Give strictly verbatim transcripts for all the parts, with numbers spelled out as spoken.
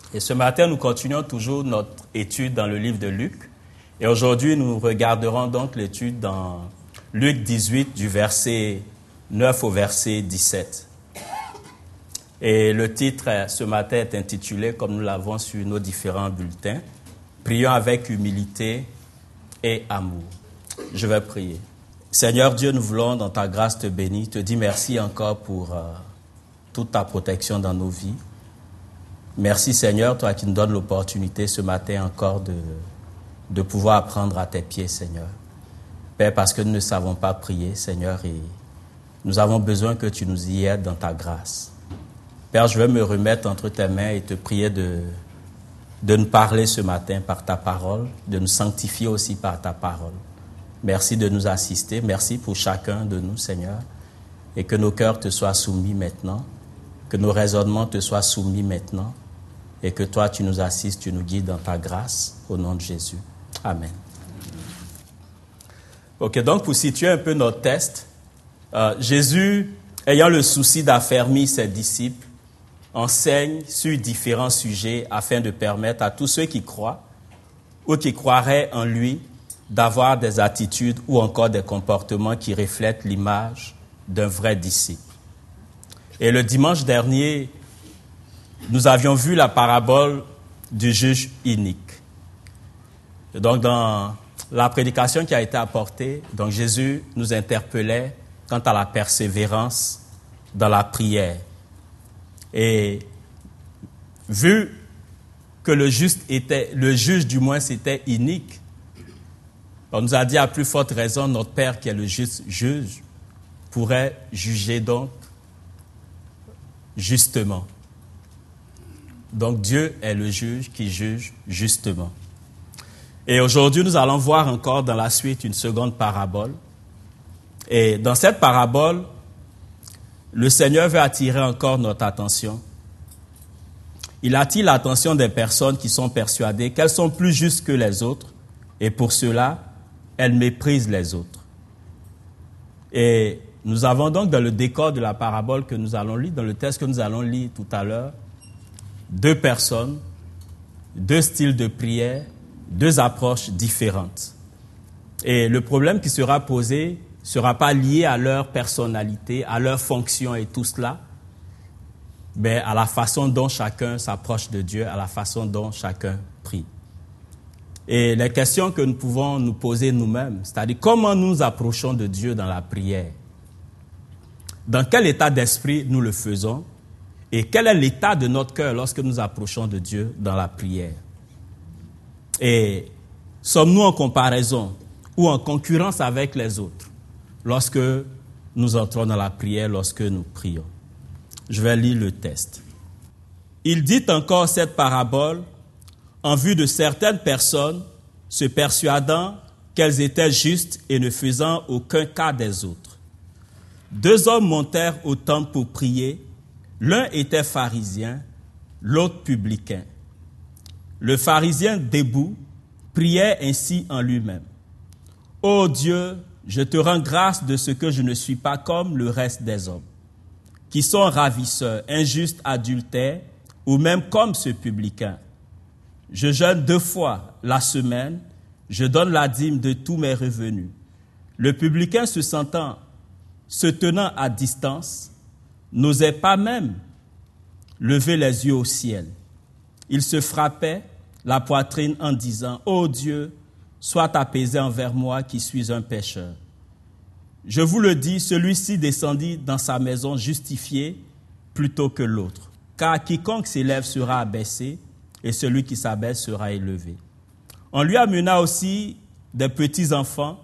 Et ce matin, nous continuons toujours notre étude dans le livre de Luc. Et aujourd'hui, nous regarderons donc l'étude dans Luc dix-huit, du verset neuf au verset dix-sept. Et le titre ce matin est intitulé, comme nous l'avons sur nos différents bulletins, « Prions avec humilité et amour ». Je vais prier. Seigneur Dieu, nous voulons, dans ta grâce, te bénir, te dire merci encore pour euh, toute ta protection dans nos vies. Merci Seigneur, toi qui nous donnes l'opportunité ce matin encore de, de pouvoir apprendre à tes pieds, Seigneur. Père, parce que nous ne savons pas prier, Seigneur, et nous avons besoin que tu nous y aides dans ta grâce. Père, je veux me remettre entre tes mains et te prier de, de nous parler ce matin par ta parole, de nous sanctifier aussi par ta parole. Merci de nous assister, merci pour chacun de nous, Seigneur, et que nos cœurs te soient soumis maintenant, que nos raisonnements te soient soumis maintenant, et que toi, tu nous assistes, tu nous guides dans ta grâce, au nom de Jésus. Amen. Ok, donc pour situer un peu notre texte, euh, Jésus, ayant le souci d'affermir ses disciples, enseigne sur différents sujets afin de permettre à tous ceux qui croient ou qui croiraient en lui d'avoir des attitudes ou encore des comportements qui reflètent l'image d'un vrai disciple. Et le dimanche dernier, nous avions vu la parabole du juge inique. Et donc, dans la prédication qui a été apportée, donc Jésus nous interpellait quant à la persévérance dans la prière. Et vu que le juste était, le juge du moins c'était inique, on nous a dit à plus forte raison, notre Père qui est le juste juge pourrait juger donc justement. Donc Dieu est le juge qui juge justement. Et aujourd'hui, nous allons voir encore dans la suite une seconde parabole. Et dans cette parabole, le Seigneur veut attirer encore notre attention. Il attire l'attention des personnes qui sont persuadées qu'elles sont plus justes que les autres et pour cela, elles méprisent les autres. Et nous avons donc dans le décor de la parabole que nous allons lire, dans le texte que nous allons lire tout à l'heure, deux personnes, deux styles de prière, deux approches différentes. Et le problème qui sera posé ne sera pas lié à leur personnalité, à leur fonction et tout cela, mais à la façon dont chacun s'approche de Dieu, à la façon dont chacun prie. Et les questions que nous pouvons nous poser nous-mêmes, c'est-à-dire comment nous nous approchons de Dieu dans la prière, dans quel état d'esprit nous le faisons, et quel est l'état de notre cœur lorsque nous approchons de Dieu dans la prière. Et sommes-nous en comparaison ou en concurrence avec les autres lorsque nous entrons dans la prière, lorsque nous prions? Je vais lire le texte. Il dit encore cette parabole en vue de certaines personnes se persuadant qu'elles étaient justes et ne faisant aucun cas des autres. Deux hommes montèrent au temple pour prier. L'un était pharisien, l'autre publicain. Le pharisien, debout, priait ainsi en lui-même. « Ô Dieu, je te rends grâce de ce que je ne suis pas comme le reste des hommes, qui sont ravisseurs, injustes, adultères, ou même comme ce publicain. Je jeûne deux fois la semaine, je donne la dîme de tous mes revenus. » Le publicain, se sentant, se tenant à distance, n'osait pas même lever les yeux au ciel. Il se frappait la poitrine en disant « Ô Dieu, sois apaisé envers moi qui suis un pécheur. » Je vous le dis, celui-ci descendit dans sa maison justifié plutôt que l'autre. Car quiconque s'élève sera abaissé et celui qui s'abaisse sera élevé. On lui amena aussi des petits-enfants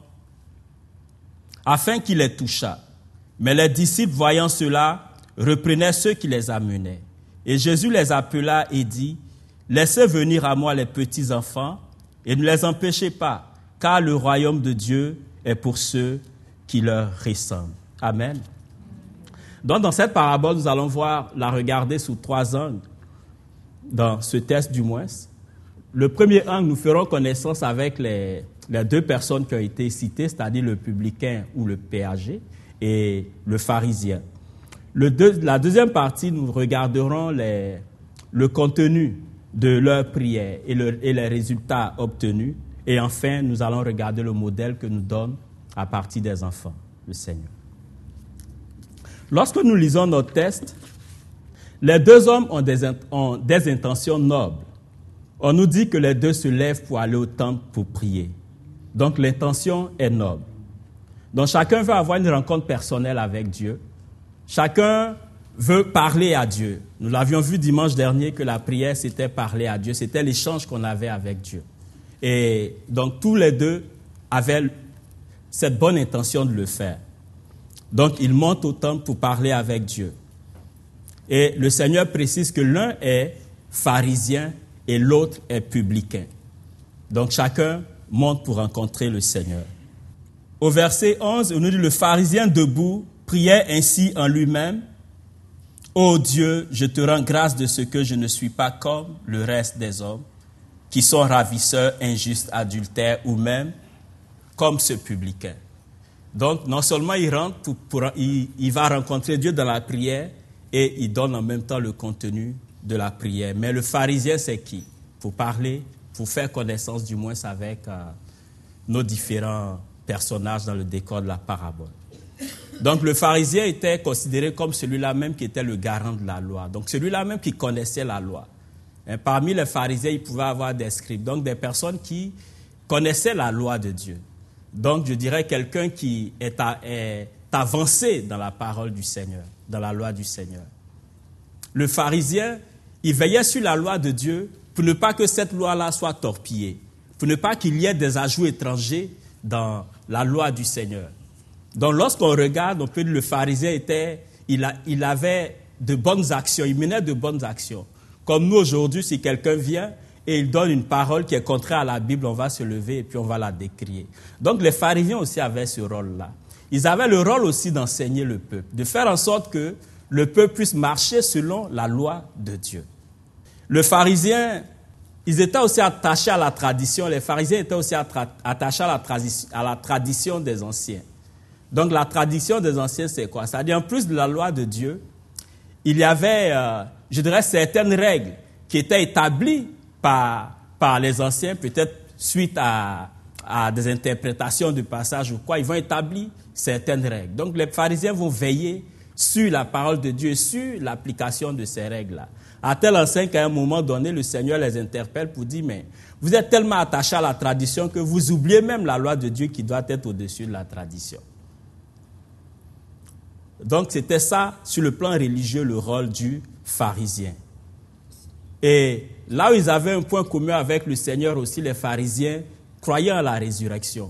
afin qu'il les touchât. Mais les disciples, voyant cela, reprenaient ceux qui les amenaient. Et Jésus les appela et dit, « Laissez venir à moi les petits-enfants et ne les empêchez pas, car le royaume de Dieu est pour ceux qui leur ressemblent. » Amen. Donc, dans cette parabole, nous allons voir, la regarder sous trois angles, dans ce texte du moins. Le premier angle, nous ferons connaissance avec les, les deux personnes qui ont été citées, c'est-à-dire le publicain ou le péager et le pharisien. Le deux, la deuxième partie, nous regarderons les, le contenu de leurs prières et, le, et les résultats obtenus. Et enfin, nous allons regarder le modèle que nous donne à partir des enfants, le Seigneur. Lorsque nous lisons notre texte, les deux hommes ont des, ont des intentions nobles. On nous dit que les deux se lèvent pour aller au temple pour prier. Donc l'intention est noble. Donc chacun veut avoir une rencontre personnelle avec Dieu. Chacun veut parler à Dieu. Nous l'avions vu dimanche dernier que la prière, c'était parler à Dieu. C'était l'échange qu'on avait avec Dieu. Et donc tous les deux avaient cette bonne intention de le faire. Donc ils montent au temple pour parler avec Dieu. Et le Seigneur précise que l'un est pharisien et l'autre est publicain. Donc chacun monte pour rencontrer le Seigneur. Au verset onze, on nous dit, le pharisien debout priait ainsi en lui-même. Ô Dieu, je te rends grâce de ce que je ne suis pas comme le reste des hommes, qui sont ravisseurs, injustes, adultères, ou même comme ce publicain. Donc, non seulement il rentre, pour, pour, il, il va rencontrer Dieu dans la prière, et il donne en même temps le contenu de la prière. Mais le pharisien, c'est qui? Pour parler, pour faire connaissance du moins avec euh, nos différents personnages dans le décor de la parabole. Donc le pharisien était considéré comme celui-là même qui était le garant de la loi. Donc celui-là même qui connaissait la loi. Et parmi les pharisiens, il pouvait avoir des scribes, donc des personnes qui connaissaient la loi de Dieu. Donc je dirais quelqu'un qui est, à, est avancé dans la parole du Seigneur, dans la loi du Seigneur. Le pharisien, il veillait sur la loi de Dieu pour ne pas que cette loi-là soit torpillée, pour ne pas qu'il y ait des ajouts étrangers dans la loi du Seigneur. Donc lorsqu'on regarde, on peut dire que le pharisien était, il, a, il avait de bonnes actions, il menait de bonnes actions. Comme nous aujourd'hui, si quelqu'un vient et il donne une parole qui est contraire à la Bible, on va se lever et puis on va la décrier. Donc les pharisiens aussi avaient ce rôle-là. Ils avaient le rôle aussi d'enseigner le peuple, de faire en sorte que le peuple puisse marcher selon la loi de Dieu. Le pharisien, ils étaient aussi attachés à la tradition, les pharisiens étaient aussi attachés à la, tradi- à la tradition des anciens. Donc la tradition des anciens, c'est quoi? C'est-à-dire, en plus de la loi de Dieu, il y avait, euh, je dirais, certaines règles qui étaient établies par, par les anciens, peut-être suite à, à des interprétations du passage ou quoi. Ils vont établir certaines règles. Donc les pharisiens vont veiller sur la parole de Dieu, sur l'application de ces règles-là. À tel enseigne qu'à un moment donné, le Seigneur les interpelle pour dire, mais vous êtes tellement attachés à la tradition que vous oubliez même la loi de Dieu qui doit être au-dessus de la tradition. Donc c'était ça, sur le plan religieux, le rôle du pharisien. Et là où ils avaient un point commun avec le Seigneur aussi, les pharisiens croyaient en la résurrection.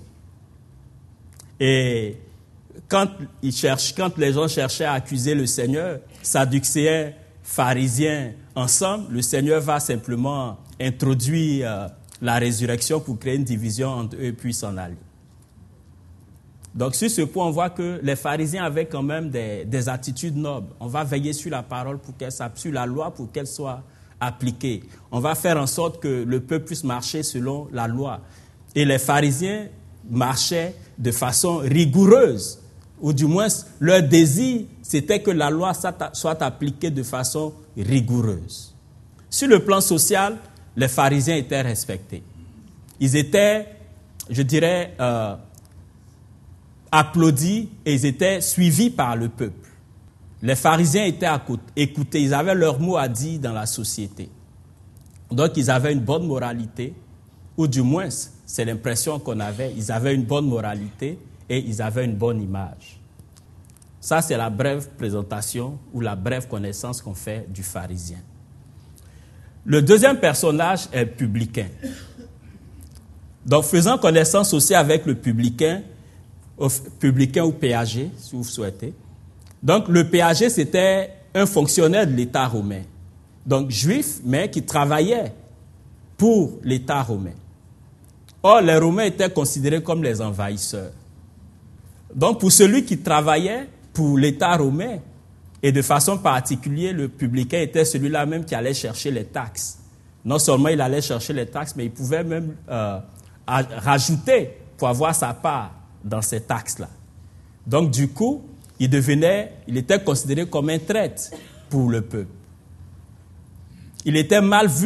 Et quand, ils cherchent, quand les gens cherchaient à accuser le Seigneur, sadducéens, pharisiens ensemble, le Seigneur va simplement introduire euh, la résurrection pour créer une division entre eux et puis s'en aller. Donc sur ce point, on voit que les pharisiens avaient quand même des, des attitudes nobles. On va veiller sur la parole pour qu'elle s'applique, sur la loi pour qu'elle soit appliquée. On va faire en sorte que le peuple puisse marcher selon la loi. Et les pharisiens marchaient de façon rigoureuse, ou du moins leur désir, c'était que la loi soit appliquée de façon rigoureuse. Sur le plan social, les pharisiens étaient respectés. Ils étaient, je dirais, euh, applaudis et ils étaient suivis par le peuple. Les pharisiens étaient écoutés, ils avaient leur mot à dire dans la société. Donc ils avaient une bonne moralité, ou du moins, c'est l'impression qu'on avait, ils avaient une bonne moralité et ils avaient une bonne image. Ça, c'est la brève présentation ou la brève connaissance qu'on fait du pharisien. Le deuxième personnage est le publicain. Donc, faisant connaissance aussi avec le publicain, publicain ou péager, si vous souhaitez. Donc, le péager, c'était un fonctionnaire de l'État romain. Donc, juif, mais qui travaillait pour l'État romain. Or, les Romains étaient considérés comme les envahisseurs. Donc, pour celui qui travaillait pour l'État romain, et de façon particulière, le publicain était celui-là même qui allait chercher les taxes. Non seulement il allait chercher les taxes, mais il pouvait même euh, rajouter pour avoir sa part dans ces taxes-là. Donc, du coup, il devenait, il était considéré comme un traître pour le peuple. Il était mal vu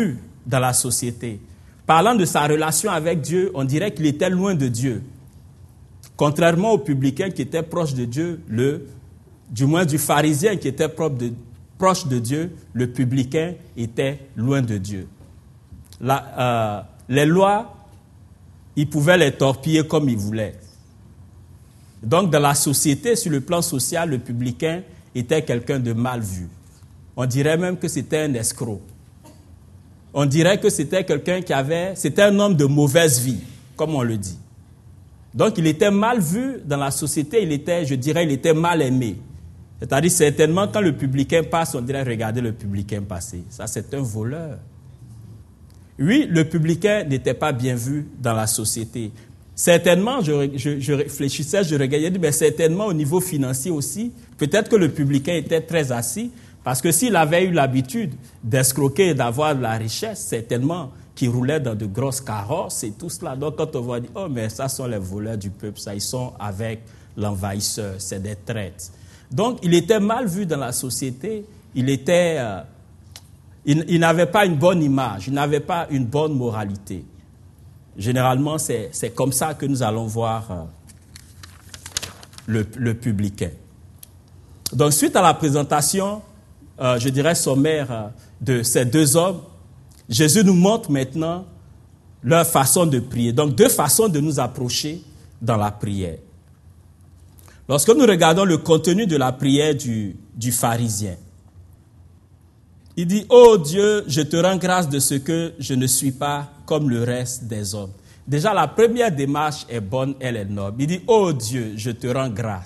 dans la société. Parlant de sa relation avec Dieu, on dirait qu'il était loin de Dieu. Contrairement au publicain qui était proche de Dieu, le, du moins du pharisien qui était proche de, proche de Dieu, le publicain était loin de Dieu. La, euh, les lois, il pouvait les torpiller comme il voulait. Donc, dans la société, sur le plan social, le publicain était quelqu'un de mal vu. On dirait même que c'était un escroc. On dirait que c'était quelqu'un qui avait... C'était un homme de mauvaise vie, comme on le dit. Donc, il était mal vu dans la société. Il était, je dirais, il était mal aimé. C'est-à-dire, certainement, quand le publicain passe, on dirait, regardez le publicain passer. Ça, c'est un voleur. Oui, le publicain n'était pas bien vu dans la société. Certainement, je, je, je réfléchissais, je regardais, je dis, mais certainement au niveau financier aussi, peut-être que le publicain était très assis, parce que s'il avait eu l'habitude d'escroquer et d'avoir de la richesse, certainement qu'il roulait dans de grosses carrosses et tout cela. Donc quand on voit, dire, oh mais ça sont les voleurs du peuple, ça, ils sont avec l'envahisseur, c'est des traîtres. Donc il était mal vu dans la société, il était, euh, il, il n'avait pas une bonne image, il n'avait pas une bonne moralité. Généralement, c'est, c'est comme ça que nous allons voir euh, le, le publicain. Donc, suite à la présentation, euh, je dirais sommaire, euh, de ces deux hommes, Jésus nous montre maintenant leur façon de prier. Donc, deux façons de nous approcher dans la prière. Lorsque nous regardons le contenu de la prière du, du pharisien, il dit, « Oh Dieu, je te rends grâce de ce que je ne suis pas comme le reste des hommes. » Déjà, la première démarche est bonne, elle est noble. Il dit, « Oh Dieu, je te rends grâce. »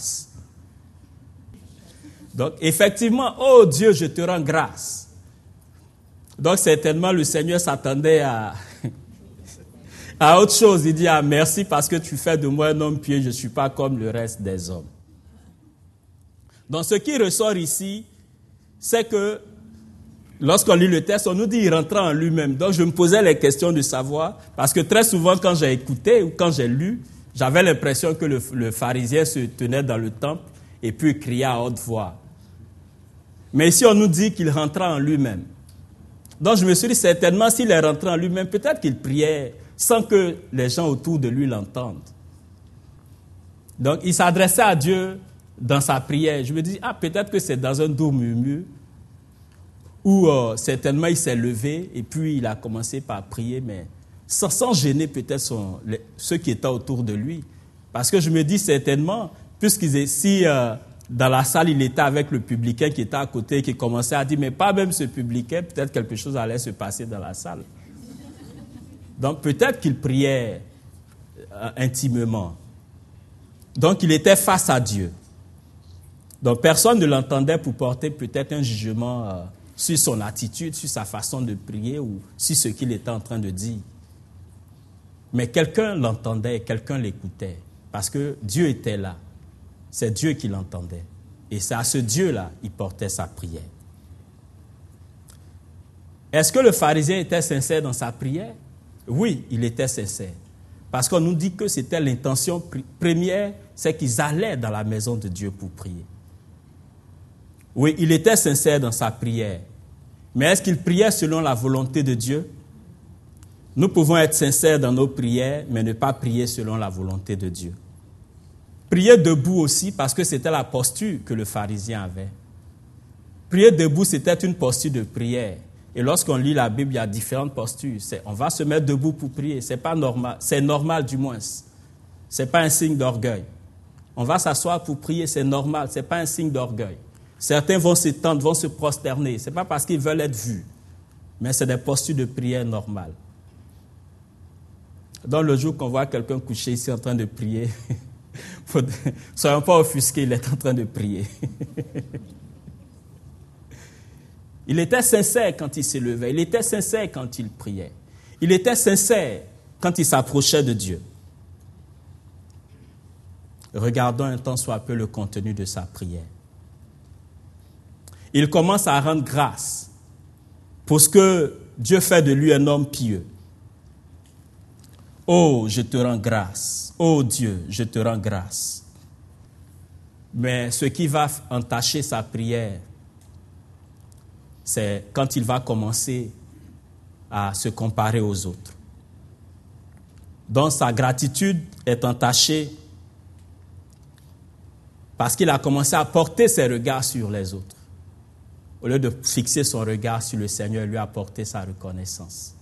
Donc, effectivement, « Oh Dieu, je te rends grâce. » Donc, certainement, le Seigneur s'attendait à, à autre chose. Il dit, « Ah, merci parce que tu fais de moi un homme pieux, je ne suis pas comme le reste des hommes. » Donc, ce qui ressort ici, c'est que lorsqu'on lit le texte, on nous dit qu'il rentrait en lui-même. Donc, je me posais les questions de savoir, parce que très souvent, quand j'ai écouté ou quand j'ai lu, j'avais l'impression que le, le pharisien se tenait dans le temple et puis criait à haute voix. Mais ici, on nous dit qu'il rentrait en lui-même. Donc, je me suis dit, certainement, s'il est rentré en lui-même, peut-être qu'il priait sans que les gens autour de lui l'entendent. Donc, il s'adressait à Dieu dans sa prière. Je me dis, ah, peut-être que c'est dans un doux murmure, où euh, certainement il s'est levé et puis il a commencé par prier, mais sans, sans gêner peut-être son, les, ceux qui étaient autour de lui. Parce que je me dis certainement, puisqu'il si euh, dans la salle il était avec le publicain qui était à côté, qui commençait à dire, mais pas même ce publicain, peut-être quelque chose allait se passer dans la salle. Donc peut-être qu'il priait euh, intimement. Donc il était face à Dieu. Donc personne ne l'entendait pour porter peut-être un jugement euh, sur son attitude, sur sa façon de prier ou sur ce qu'il était en train de dire. Mais quelqu'un l'entendait, quelqu'un l'écoutait, parce que Dieu était là. C'est Dieu qui l'entendait. Et c'est à ce Dieu-là qu'il portait sa prière. Est-ce que le pharisien était sincère dans sa prière? Oui, il était sincère. Parce qu'on nous dit que c'était l'intention première, c'est qu'ils allaient dans la maison de Dieu pour prier. Oui, il était sincère dans sa prière. Mais est-ce qu'il priait selon la volonté de Dieu? Nous pouvons être sincères dans nos prières, mais ne pas prier selon la volonté de Dieu. Prier debout aussi, parce que c'était la posture que le pharisien avait. Prier debout, c'était une posture de prière. Et lorsqu'on lit la Bible, il y a différentes postures. C'est, on va se mettre debout pour prier. C'est pas normal. C'est normal du moins. C'est pas un signe d'orgueil. On va s'asseoir pour prier, c'est normal. C'est pas un signe d'orgueil. Certains vont s'étendre, vont se prosterner. Ce n'est pas parce qu'ils veulent être vus, mais c'est des postures de prière normales. Dans le jour qu'on voit quelqu'un couché ici en train de prier, ne soyons pas offusqués, il est en train de prier. Il était sincère quand il se levait, il était sincère quand il priait. Il était sincère quand il s'approchait de Dieu. Regardons un tant soit peu le contenu de sa prière. Il commence à rendre grâce pour ce que Dieu fait de lui un homme pieux. Oh, je te rends grâce. Oh Dieu, je te rends grâce. Mais ce qui va entacher sa prière, c'est quand il va commencer à se comparer aux autres. Donc sa gratitude est entachée parce qu'il a commencé à porter ses regards sur les autres. Au lieu de fixer son regard sur le Seigneur, il lui a apporté sa reconnaissance.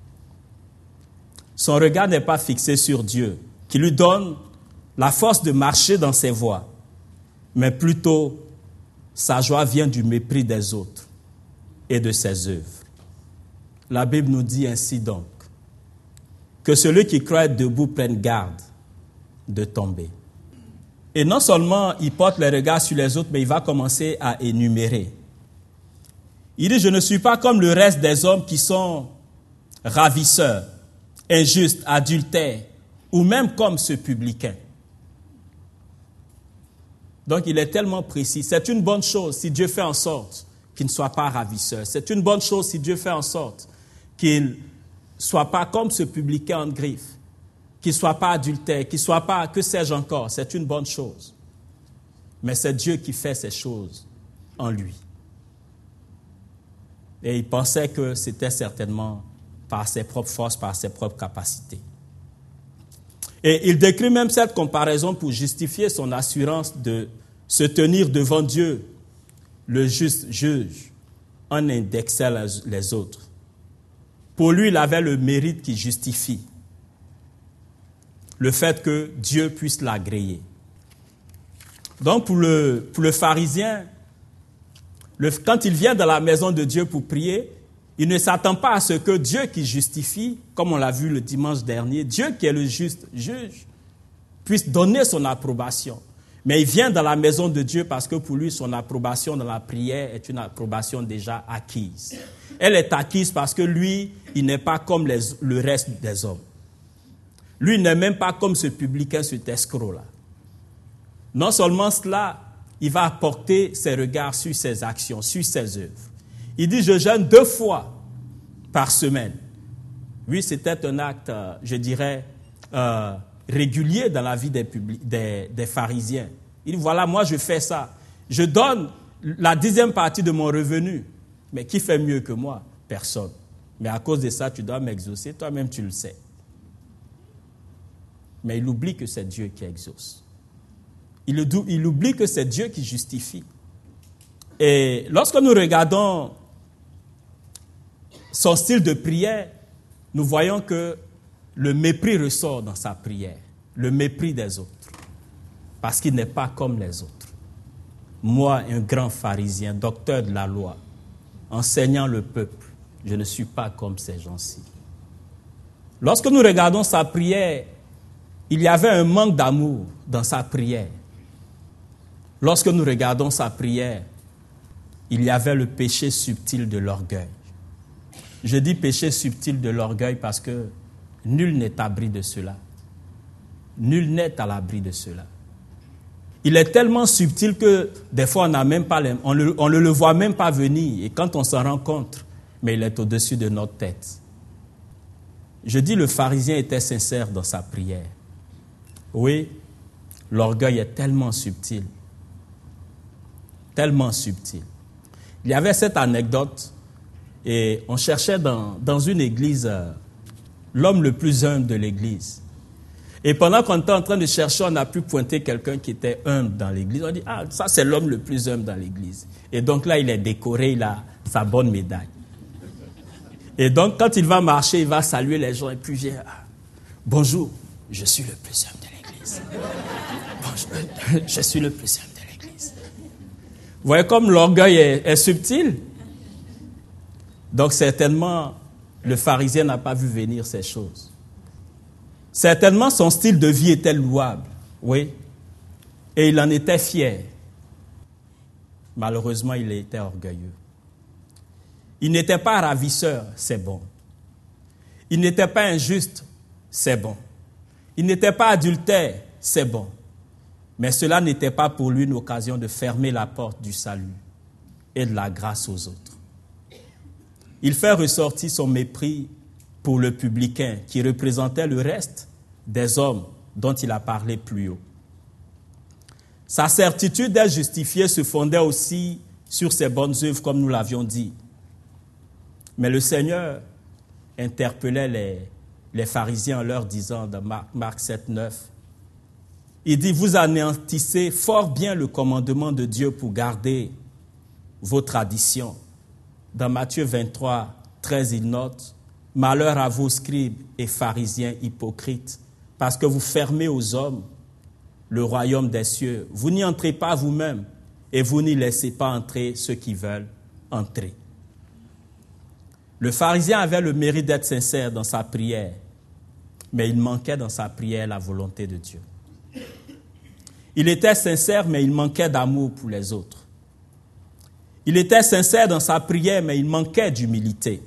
Son regard n'est pas fixé sur Dieu, qui lui donne la force de marcher dans ses voies, mais plutôt sa joie vient du mépris des autres et de ses œuvres. La Bible nous dit ainsi donc que celui qui croit être debout prenne garde de tomber. Et non seulement il porte les regards sur les autres, mais il va commencer à énumérer. Il dit, je ne suis pas comme le reste des hommes qui sont ravisseurs, injustes, adultères, ou même comme ce publicain. Donc il est tellement précis. C'est une bonne chose si Dieu fait en sorte qu'il ne soit pas ravisseur. C'est une bonne chose si Dieu fait en sorte qu'il ne soit pas comme ce publicain en griffe, qu'il ne soit pas adultère, qu'il ne soit pas, que sais-je encore. C'est une bonne chose. Mais c'est Dieu qui fait ces choses en lui. Et il pensait que c'était certainement par ses propres forces, par ses propres capacités. Et il décrit même cette comparaison pour justifier son assurance de se tenir devant Dieu, le juste juge, en indexant les autres. Pour lui, il avait le mérite qui justifie le fait que Dieu puisse l'agréer. Donc pour le, pour le pharisien, le, quand il vient dans la maison de Dieu pour prier, il ne s'attend pas à ce que Dieu qui justifie, comme on l'a vu le dimanche dernier, Dieu qui est le juste juge, puisse donner son approbation. Mais il vient dans la maison de Dieu parce que pour lui, son approbation dans la prière est une approbation déjà acquise. Elle est acquise parce que lui, il n'est pas comme les, le reste des hommes. Lui, il n'est même pas comme ce publicain, cet escroc-là. Non seulement cela, il va apporter ses regards sur ses actions, sur ses œuvres. Il dit, je jeûne deux fois par semaine. Oui, c'était un acte, je dirais, euh, régulier dans la vie des, publi- des, des pharisiens. Il dit, voilà, moi je fais ça. Je donne la dixième partie de mon revenu. Mais qui fait mieux que moi? Personne. Mais à cause de ça, tu dois m'exaucer. Toi-même, tu le sais. Mais il oublie que c'est Dieu qui exauce. Il, il oublie que c'est Dieu qui justifie. Et lorsque nous regardons son style de prière, nous voyons que le mépris ressort dans sa prière. Le mépris des autres. Parce qu'il n'est pas comme les autres. Moi, un grand pharisien, docteur de la loi, enseignant le peuple, je ne suis pas comme ces gens-ci. Lorsque nous regardons sa prière, il y avait un manque d'amour dans sa prière. Lorsque nous regardons sa prière, il y avait le péché subtil de l'orgueil. Je dis péché subtil de l'orgueil parce que nul n'est à l'abri de cela. Nul n'est à l'abri de cela. Il est tellement subtil que des fois on n'a même pas, on ne on le voit même pas venir. Et quand on s'en rend compte, mais il est au-dessus de notre tête. Je dis le pharisien était sincère dans sa prière. Oui, l'orgueil est tellement subtil. Tellement subtil. Il y avait cette anecdote et on cherchait dans, dans une église euh, l'homme le plus humble de l'église. Et pendant qu'on était en train de chercher, on a pu pointer quelqu'un qui était humble dans l'église. On dit, ah, ça c'est l'homme le plus humble dans l'église. Et donc là, il est décoré, il a sa bonne médaille. Et donc, quand il va marcher, il va saluer les gens et puis il vient, ah, bonjour, je suis le plus humble de l'église. Bonjour, je suis le plus humble de l'église. Vous voyez comme l'orgueil est, est subtil. Donc certainement, le pharisien n'a pas vu venir ces choses. Certainement, son style de vie était louable, oui, et il en était fier. Malheureusement, il était orgueilleux. Il n'était pas ravisseur, c'est bon. Il n'était pas injuste, c'est bon. Il n'était pas adultère, c'est bon. Mais cela n'était pas pour lui une occasion de fermer la porte du salut et de la grâce aux autres. Il fait ressortir son mépris pour le publicain qui représentait le reste des hommes dont il a parlé plus haut. Sa certitude d'être justifié se fondait aussi sur ses bonnes œuvres, comme nous l'avions dit. Mais le Seigneur interpellait les, les pharisiens en leur disant dans Marc, Marc sept, neuf, il dit, vous anéantissez fort bien le commandement de Dieu pour garder vos traditions. Dans Matthieu vingt-trois, treize, il note, malheur à vos scribes et pharisiens hypocrites, parce que vous fermez aux hommes le royaume des cieux. Vous n'y entrez pas vous-même et vous n'y laissez pas entrer ceux qui veulent entrer. Le pharisien avait le mérite d'être sincère dans sa prière, mais il manquait dans sa prière la volonté de Dieu. Il était sincère, mais il manquait d'amour pour les autres. Il était sincère dans sa prière, mais il manquait d'humilité.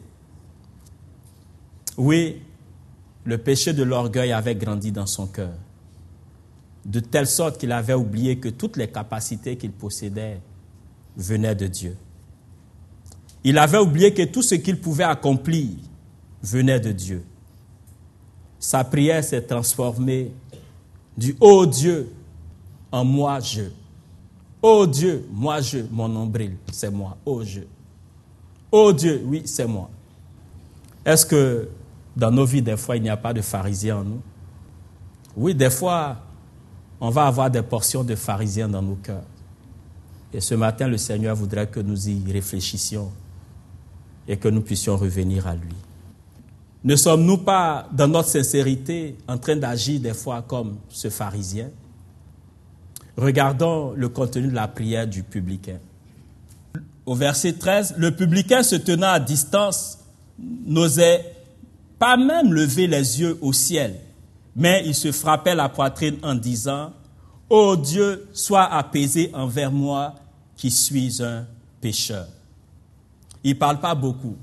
Oui, le péché de l'orgueil avait grandi dans son cœur, de telle sorte qu'il avait oublié que toutes les capacités qu'il possédait venaient de Dieu. Il avait oublié que tout ce qu'il pouvait accomplir venait de Dieu. Sa prière s'est transformée du « Oh Dieu » en « moi je ». Oh Dieu, moi je, mon nombril, c'est moi. Oh je. Oh Dieu, oui, c'est moi. Est-ce que dans nos vies, des fois, il n'y a pas de pharisiens en nous? Oui, des fois, on va avoir des portions de pharisiens dans nos cœurs. Et ce matin, le Seigneur voudrait que nous y réfléchissions et que nous puissions revenir à lui. Ne sommes-nous pas, dans notre sincérité, en train d'agir des fois comme ce pharisien? Regardons le contenu de la prière du publicain. Au verset treize, le publicain se tenant à distance n'osait pas même lever les yeux au ciel, mais il se frappait la poitrine en disant « Ô Dieu, sois apaisé envers moi qui suis un pécheur. » Il ne parle pas beaucoup.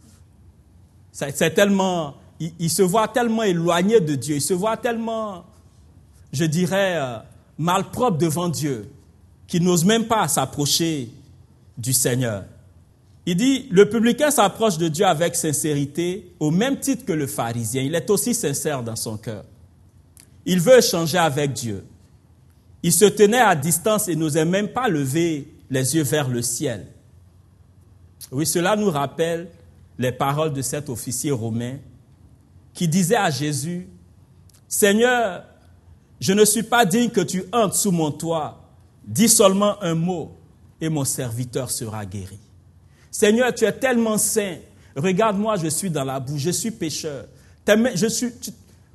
C'est, c'est tellement, il, il se voit tellement éloigné de Dieu, il se voit tellement, je dirais, euh, malpropre devant Dieu, qu'il n'ose même pas s'approcher du Seigneur. Il dit, le publicain s'approche de Dieu avec sincérité, au même titre que le pharisien. Il est aussi sincère dans son cœur. Il veut échanger avec Dieu. Il se tenait à distance et n'osait même pas lever les yeux vers le ciel. Oui, cela nous rappelle les paroles de cet officier romain qui disait à Jésus, « Seigneur, je ne suis pas digne que tu entres sous mon toit. Dis seulement un mot et mon serviteur sera guéri. Seigneur, tu es tellement saint. Regarde-moi, je suis dans la boue, je suis pécheur. Tes mains, je suis, tu,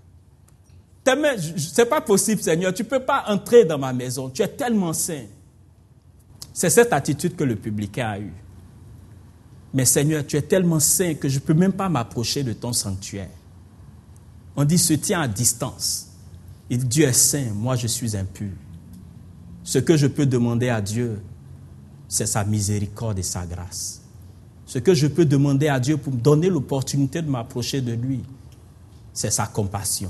tes mains, c'est pas possible, Seigneur. Tu ne peux pas entrer dans ma maison. Tu es tellement saint. » C'est cette attitude que le publicain a eue. Mais Seigneur, tu es tellement saint que je ne peux même pas m'approcher de ton sanctuaire. On dit, se tient à distance. Et Dieu est saint, moi je suis impur. Ce que je peux demander à Dieu, c'est sa miséricorde et sa grâce. Ce que je peux demander à Dieu pour me donner l'opportunité de m'approcher de lui, c'est sa compassion.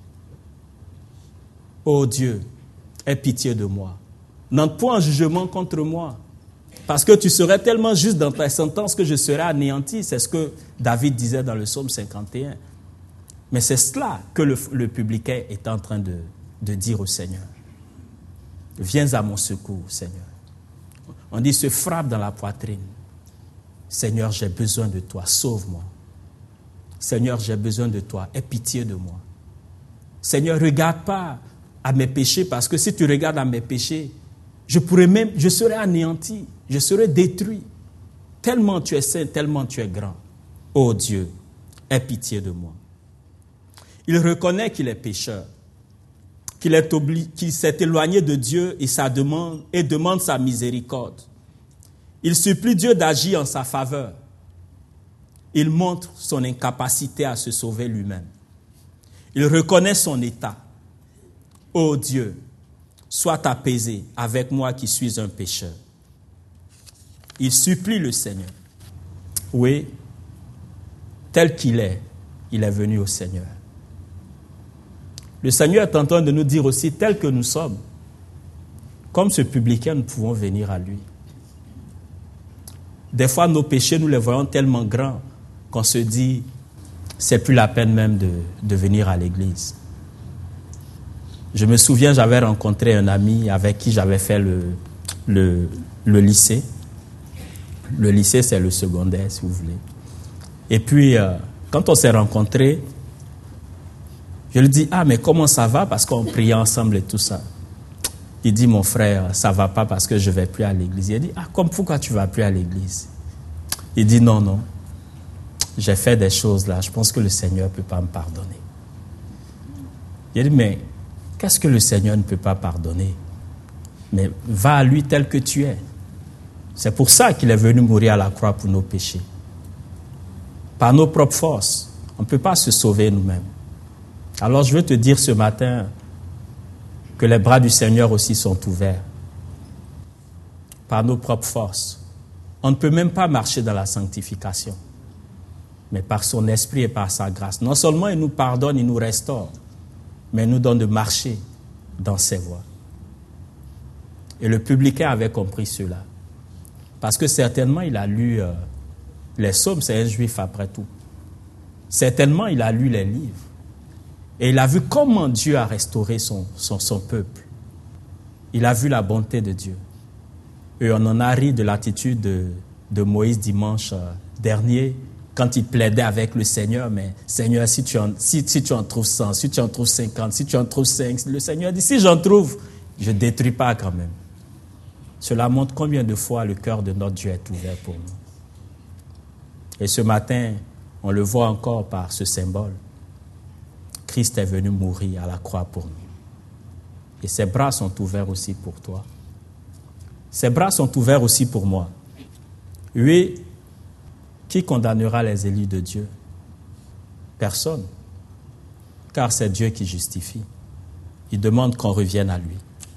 Oh Dieu, aie pitié de moi. N'entre point en jugement contre moi, parce que tu serais tellement juste dans ta sentence que je serais anéanti. C'est ce que David disait dans le psaume cinquante et un. Mais c'est cela que le, le publicain est en train de, de dire au Seigneur. Viens à mon secours, Seigneur. On dit, se frappe dans la poitrine. Seigneur, j'ai besoin de toi, sauve-moi. Seigneur, j'ai besoin de toi, aie pitié de moi. Seigneur, regarde pas à mes péchés, parce que si tu regardes à mes péchés, je pourrais même, je serais anéanti, je serais détruit. Tellement tu es saint, tellement tu es grand. Oh Dieu, aie pitié de moi. Il reconnaît qu'il est pécheur, qu'il est obli- qu'il s'est éloigné de Dieu et, sa demande, et demande sa miséricorde. Il supplie Dieu d'agir en sa faveur. Il montre son incapacité à se sauver lui-même. Il reconnaît son état. Ô Dieu, sois apaisé avec moi qui suis un pécheur. Il supplie le Seigneur. Oui, tel qu'il est, il est venu au Seigneur. Le Seigneur est en train de nous dire aussi, tel que nous sommes, comme ce publicain, nous pouvons venir à lui. Des fois, nos péchés, nous les voyons tellement grands qu'on se dit, c'est plus la peine même de, de venir à l'église. Je me souviens, j'avais rencontré un ami avec qui j'avais fait le, le, le lycée. Le lycée, c'est le secondaire, si vous voulez. Et puis, euh, Quand on s'est rencontrés, je lui dis, ah, mais comment ça va? Parce qu'on priait ensemble et tout ça. Il dit, mon frère, ça ne va pas parce que je ne vais plus à l'église. Il dit, ah, comme pourquoi tu ne vas plus à l'église? Il dit, non, non, j'ai fait des choses là, je pense que le Seigneur ne peut pas me pardonner. Il dit, mais qu'est-ce que le Seigneur ne peut pas pardonner? Mais va à lui tel que tu es. C'est pour ça qu'il est venu mourir à la croix pour nos péchés. Par nos propres forces, on ne peut pas se sauver nous-mêmes. Alors je veux te dire ce matin que les bras du Seigneur aussi sont ouverts. Par nos propres forces. On ne peut même pas marcher dans la sanctification. Mais par son esprit et par sa grâce. Non seulement il nous pardonne, il nous restaure, mais il nous donne de marcher dans ses voies. Et le publicain avait compris cela. Parce que certainement il a lu euh, les psaumes, c'est un juif après tout. Certainement il a lu les livres. Et il a vu comment Dieu a restauré son, son, son peuple. Il a vu la bonté de Dieu. Et on en a ri de l'attitude de, de Moïse dimanche euh, dernier, quand il plaidait avec le Seigneur. Mais Seigneur, si tu en, si, si tu en trouves cent, si tu en trouves cinquante, si tu en trouves cinq, le Seigneur dit, si j'en trouve, je ne détruis pas quand même. Cela montre combien de fois le cœur de notre Dieu est ouvert pour nous. Et ce matin, on le voit encore par ce symbole. Christ est venu mourir à la croix pour nous. Et ses bras sont ouverts aussi pour toi. Ses bras sont ouverts aussi pour moi. Oui, qui condamnera les élus de Dieu? Personne. Car c'est Dieu qui justifie. Il demande qu'on revienne à lui.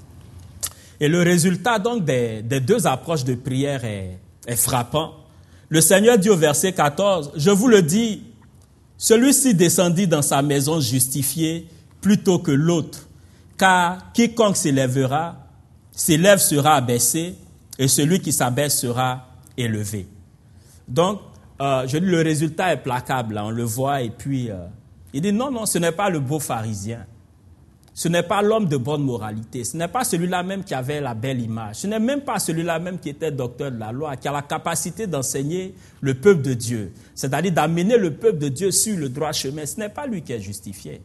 Et le résultat donc des, des deux approches de prière est, est frappant. Le Seigneur dit au verset quatorze, « Je vous le dis, celui-ci descendit dans sa maison justifié plutôt que l'autre, car quiconque s'élèvera, s'élève sera abaissé, et celui qui s'abaisse sera élevé. » Donc, euh, je dis, le résultat est placable, là, on le voit, et puis, euh, il dit, non, non, ce n'est pas le beau pharisien, ce n'est pas l'homme de bonne moralité, ce n'est pas celui-là même qui avait la belle image, ce n'est même pas celui-là même qui était docteur de la loi, qui a la capacité d'enseigner le peuple de Dieu, c'est-à-dire d'amener le peuple de Dieu sur le droit chemin. Ce n'est pas lui qui est justifié.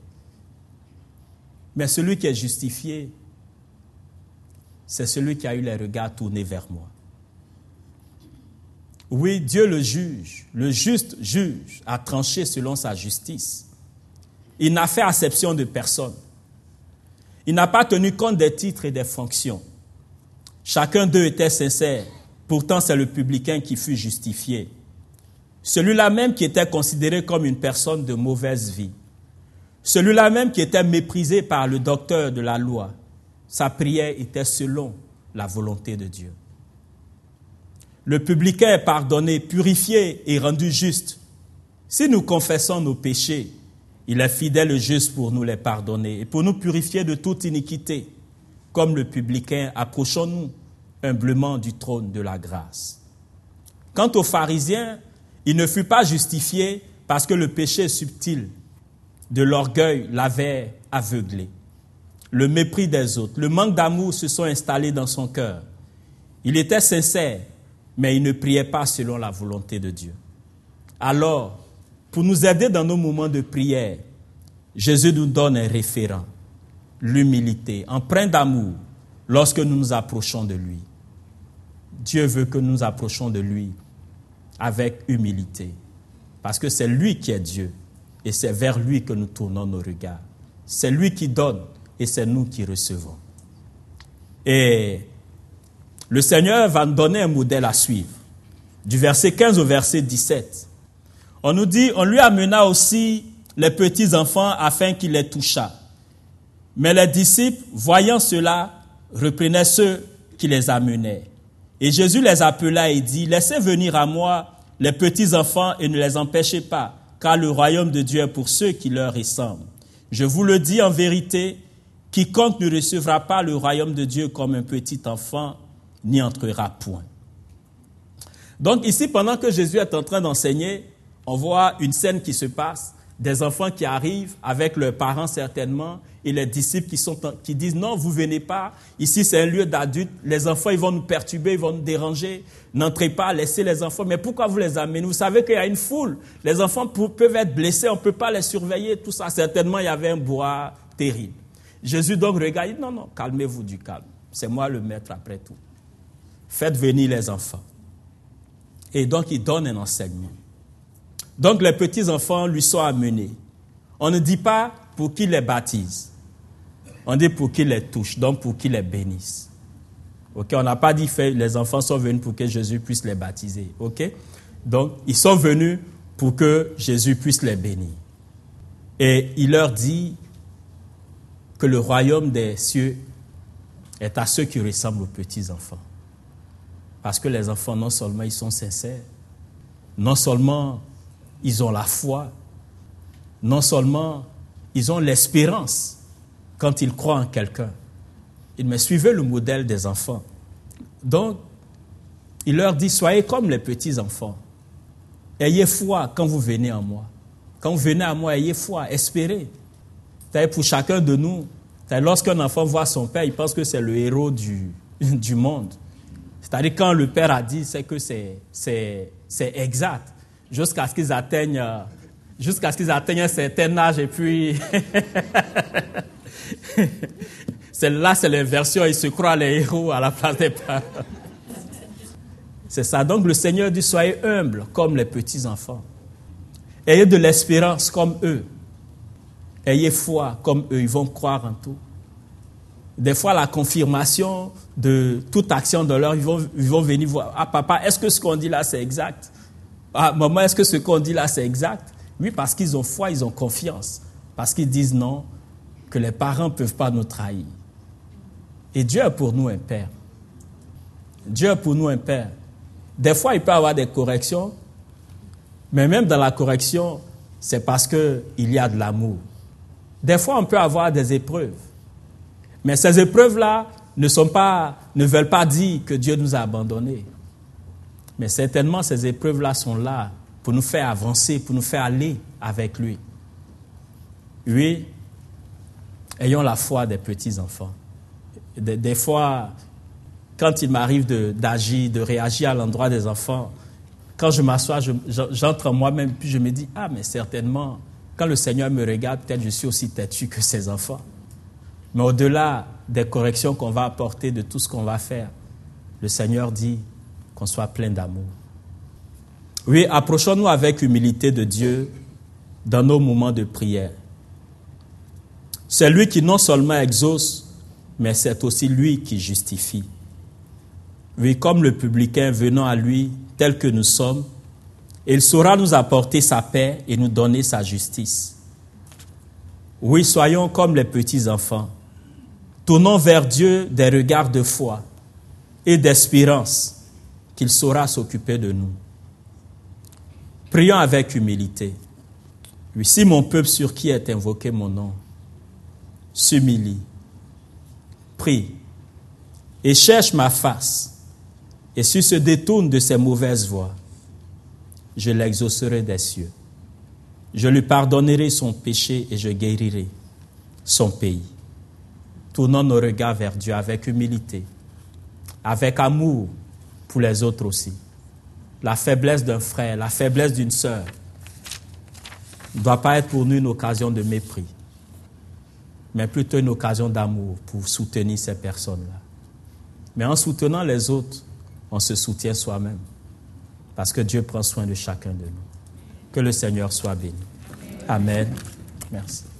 Mais celui qui est justifié, c'est celui qui a eu les regards tournés vers moi. Oui, Dieu le juge, le juste juge a tranché selon sa justice. Il n'a fait acception de personne. Il n'a pas tenu compte des titres et des fonctions. Chacun d'eux était sincère. Pourtant, c'est le publicain qui fut justifié. Celui-là même qui était considéré comme une personne de mauvaise vie. Celui-là même qui était méprisé par le docteur de la loi. Sa prière était selon la volonté de Dieu. Le publicain est pardonné, purifié et rendu juste. Si nous confessons nos péchés, il est fidèle et juste pour nous les pardonner et pour nous purifier de toute iniquité. Comme le publicain, approchons-nous humblement du trône de la grâce. Quant aux pharisiens, il ne fut pas justifié parce que le péché subtil de l'orgueil l'avait aveuglé. Le mépris des autres, le manque d'amour se sont installés dans son cœur. Il était sincère, mais il ne priait pas selon la volonté de Dieu. Alors, pour nous aider dans nos moments de prière, Jésus nous donne un référent, l'humilité, empreint d'amour, lorsque nous nous approchons de lui. Dieu veut que nous nous approchions de lui avec humilité, parce que c'est lui qui est Dieu, et c'est vers lui que nous tournons nos regards. C'est lui qui donne, et c'est nous qui recevons. Et le Seigneur va nous donner un modèle à suivre. Du verset quinze au verset dix-sept. On nous dit, on lui amena aussi les petits-enfants afin qu'il les touchât. Mais les disciples, voyant cela, reprenaient ceux qui les amenaient. Et Jésus les appela et dit, laissez venir à moi les petits-enfants et ne les empêchez pas, car le royaume de Dieu est pour ceux qui leur ressemblent. Je vous le dis en vérité, quiconque ne recevra pas le royaume de Dieu comme un petit enfant n'y entrera point. Donc ici, pendant que Jésus est en train d'enseigner, on voit une scène qui se passe. des enfants qui arrivent avec leurs parents certainement, et les disciples qui, sont, qui disent « Non, vous ne venez pas, ici c'est un lieu d'adultes, les enfants ils vont nous perturber, ils vont nous déranger, n'entrez pas, laissez les enfants. » Mais pourquoi vous les amenez? Vous savez qu'il y a une foule, les enfants pour, peuvent être blessés, on ne peut pas les surveiller, tout ça. Certainement, il y avait un bois terrible. Jésus donc regarde, il dit « Non, non, calmez-vous du calme, c'est moi le maître après tout. Faites venir les enfants. » Et donc, il donne un enseignement. Donc, les petits-enfants lui sont amenés. On ne dit pas pour qu'il les baptise. On dit pour qu'il les touche, donc pour qu'il les bénisse. Ok, on n'a pas dit que les enfants sont venus pour que Jésus puisse les baptiser. Ok, donc, ils sont venus pour que Jésus puisse les bénir. Et il leur dit que le royaume des cieux est à ceux qui ressemblent aux petits-enfants. Parce que les enfants, non seulement ils sont sincères, non seulement ils ont la foi, non seulement ils ont l'espérance quand ils croient en quelqu'un. Ils me suivaient le modèle des enfants. Donc, il leur dit, soyez comme les petits-enfants. Ayez foi quand vous venez à moi. Quand vous venez à moi, ayez foi, espérez. C'est-à-dire pour chacun de nous, lorsqu'un enfant voit son père, il pense que c'est le héros du, du monde. C'est-à-dire quand le père a dit, c'est que c'est, c'est, c'est exact. Jusqu'à ce qu'ils atteignent, jusqu'à ce qu'ils atteignent un certain âge et puis... c'est là, c'est l'inversion, ils se croient les héros à la place des parents. C'est ça. Donc le Seigneur dit, soyez humbles comme les petits-enfants. Ayez de l'espérance comme eux. Ayez foi comme eux, ils vont croire en tout. Des fois, la confirmation de toute action de leur, ils vont, ils vont venir voir. Ah, papa, est-ce que ce qu'on dit là, c'est exact? Ah, maman, est-ce que ce qu'on dit là, c'est exact? Oui, parce qu'ils ont foi, ils ont confiance. Parce qu'ils disent non, que les parents ne peuvent pas nous trahir. Et Dieu est pour nous un père. Dieu est pour nous un père. Des fois, il peut y avoir des corrections, mais même dans la correction, c'est parce qu'il y a de l'amour. Des fois, on peut avoir des épreuves. Mais ces épreuves-là ne sont pas, ne veulent pas dire que Dieu nous a abandonnés. Mais certainement, ces épreuves-là sont là pour nous faire avancer, pour nous faire aller avec lui. Oui, ayons la foi des petits-enfants. Des, des fois, quand il m'arrive de, d'agir, de réagir à l'endroit des enfants, quand je m'assois, je, j'entre en moi-même, puis je me dis, ah, mais certainement, quand le Seigneur me regarde, peut-être je suis aussi têtu que ses enfants. Mais au-delà des corrections qu'on va apporter, de tout ce qu'on va faire, le Seigneur dit qu'on soit plein d'amour. Oui, approchons-nous avec humilité de Dieu dans nos moments de prière. C'est lui qui non seulement exauce, mais c'est aussi lui qui justifie. Oui, comme le publicain venant à lui tel que nous sommes, il saura nous apporter sa paix et nous donner sa justice. Oui, soyons comme les petits enfants. Tournons vers Dieu des regards de foi et d'espérance qu'il saura s'occuper de nous. Prions avec humilité. Oui, si mon peuple sur qui est invoqué mon nom s'humilie, prie et cherche ma face, et s'il se détourne de ses mauvaises voies, je l'exaucerai des cieux. Je lui pardonnerai son péché et je guérirai son pays. Tournons nos regards vers Dieu avec humilité, avec amour pour les autres aussi. La faiblesse d'un frère, la faiblesse d'une sœur ne doit pas être pour nous une occasion de mépris, mais plutôt une occasion d'amour pour soutenir ces personnes-là. Mais en soutenant les autres, on se soutient soi-même, parce que Dieu prend soin de chacun de nous. Que le Seigneur soit béni. Amen. Merci.